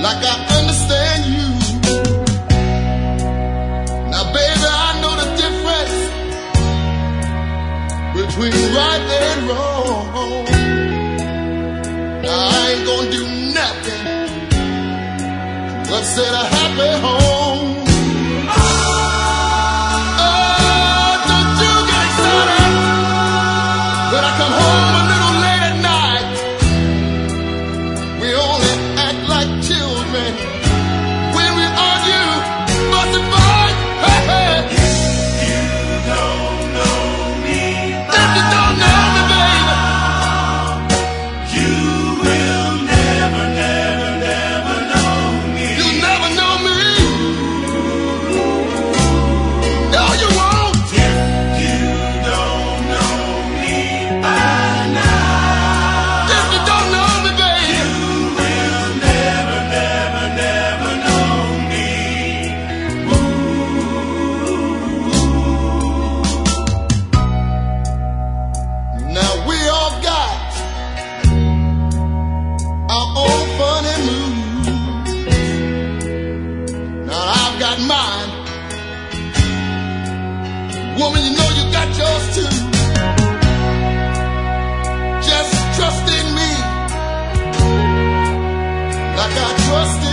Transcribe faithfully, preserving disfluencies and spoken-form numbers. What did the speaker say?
like I understand you. Now, baby, I know the difference between right and wrong. Now, I ain't gonna do nothing but set a happy home. Oh, don't you get excited when I come home a little late at night. We only act like children when we argue, but the fight. Hey, hey. You don't know me. If you don't know me, baby, You will never, never, never know me. you'll never know me. No, you won't. If you don't know me by now, If you don't know me, baby, you will never, never, never know me. now we all got our own funny moves. Now I've got mine. Woman, you know you got yours too. Just trust in me like I trust in